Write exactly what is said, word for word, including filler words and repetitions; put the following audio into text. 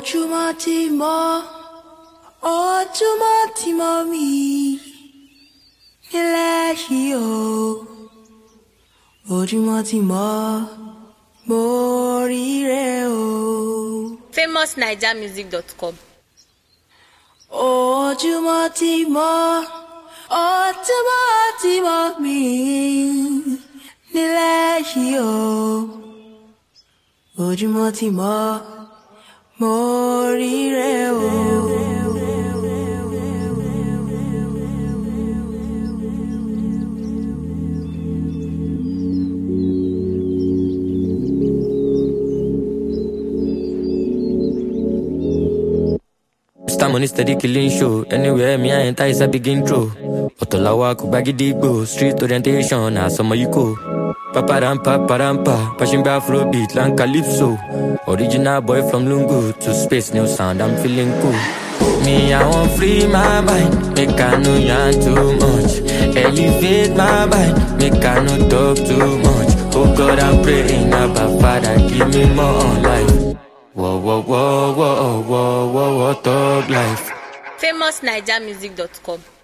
Ojúmọ́ ti mọ́, ojúmọ́ ti mọ́ mi nílẹ̀ yìí o. Ojúmọ́ ti mọ́, mo ríre o. famous naija music dot com. Ojúmọ́ ti mọ́, ojúmọ́ ti mọ́ mi nílẹ̀ yìí o. Ojúmọ́ ti mọ́, mo ríre o. Star money steady killing show. Anywhere me I enter is a big intro. Otolawa kubagidigbo. Street orientation as some you go. Paparam paparam pa. Passion by Afrobeat like Calypso. Original boy from Lungu to space new sound. I'm feeling cool. Me I want free my mind. Make I know yarn too much. Elevate my mind. Make I no talk too much. Oh God I'm praying about Father give me more life. Whoa, whoa, whoa, whoa, whoa, whoa, whoa, thug life. famous naija music dot com.